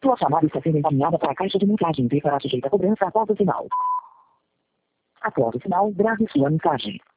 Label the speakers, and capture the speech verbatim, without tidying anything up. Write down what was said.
Speaker 1: Sua chamada está sendo encaminhada para a caixa de mensagens e será sujeita a cobrança após o sinal. Após o sinal, grave sua mensagem.